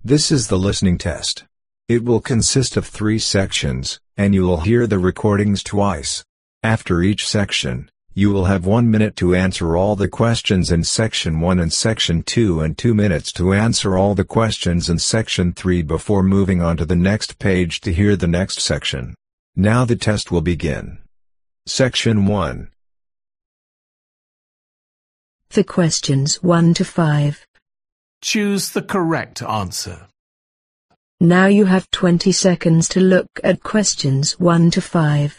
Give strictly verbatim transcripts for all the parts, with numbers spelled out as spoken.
This is the listening test. It will consist of three sections, and you will hear the recordings twice. After each section, you will have one minute to answer all the questions in section one and section two and two minutes to answer all the questions in section three before moving on to the next page to hear the next section. Now the test will begin. Section one. For questions one to five. Choose the correct answer. Now you have twenty seconds to look at questions one to five.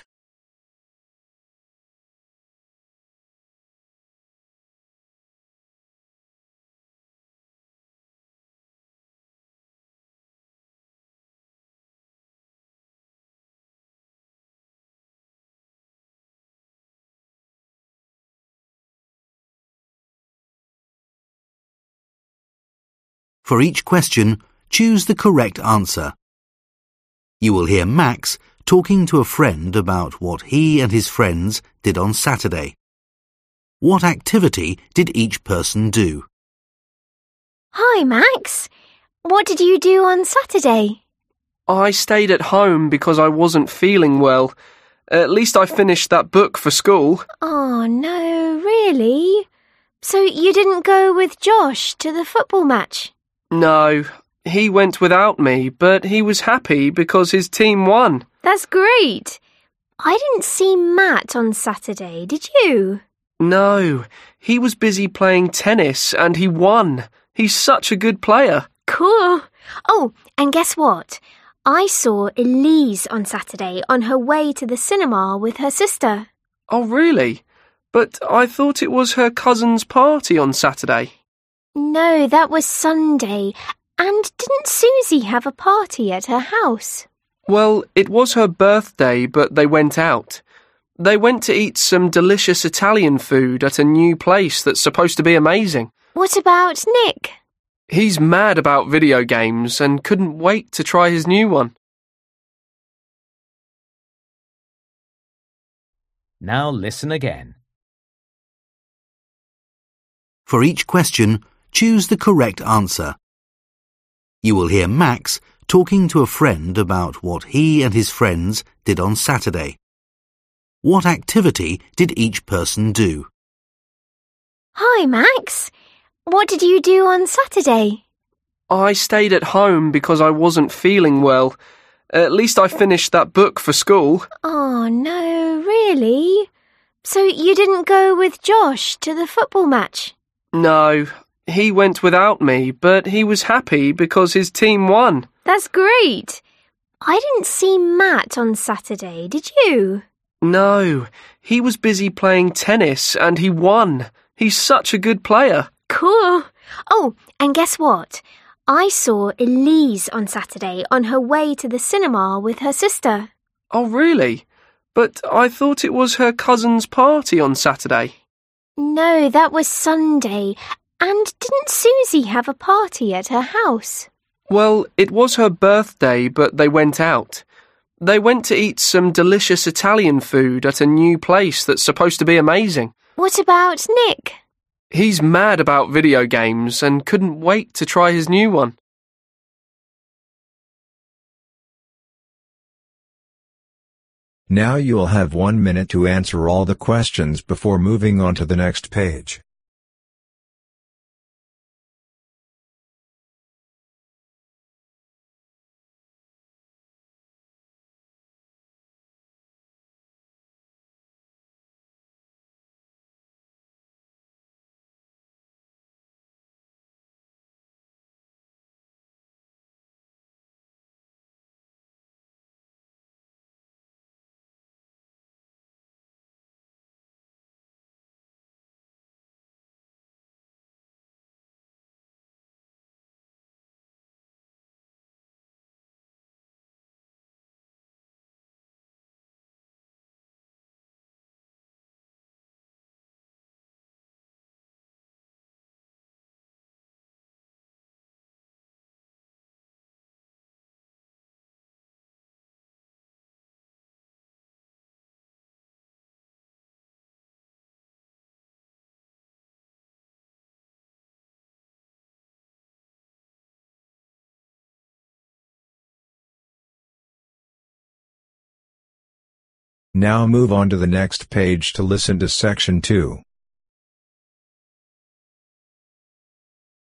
For each question, choose the correct answer. You will hear Max talking to a friend about what he and his friends did on Saturday. What activity did each person do? Hi, Max. What did you do on Saturday? I stayed at home because I wasn't feeling well. At least I finished that book for school. Oh, no, really? So you didn't go with Josh to the football match? No, he went without me, but he was happy because his team won. That's great. I didn't see Matt on Saturday, did you? No, he was busy playing tennis and he won. He's such a good player. Cool. Oh, and guess what? I saw Elise on Saturday on her way to the cinema with her sister. Oh, really? But I thought it was her cousin's party on Saturday. No, that was Sunday. And didn't Susie have a party at her house? Well, it was her birthday, but they went out. They went to eat some delicious Italian food at a new place that's supposed to be amazing. What about Nick? He's mad about video games and couldn't wait to try his new one. Now listen again. For each question, choose the correct answer. You will hear Max talking to a friend about what he and his friends did on Saturday. What activity did each person do? Hi, Max. What did you do on Saturday? I stayed at home because I wasn't feeling well. At least I finished that book for school. Oh, no, really? So you didn't go with Josh to the football match? No, he went without me, but he was happy because his team won. That's great. I didn't see Matt on Saturday, did you? No, he was busy playing tennis and he won. He's such a good player. Cool. Oh, and guess what? I saw Elise on Saturday on her way to the cinema with her sister. Oh, really? But I thought it was her cousin's party on Saturday. No, that was Sunday. And didn't Susie have a party at her house? Well, it was her birthday, but they went out. They went to eat some delicious Italian food at a new place that's supposed to be amazing. What about Nick? He's mad about video games and couldn't wait to try his new one. Now you'll have one minute to answer all the questions before moving on to the next page. Now move on to the next page to listen to section two.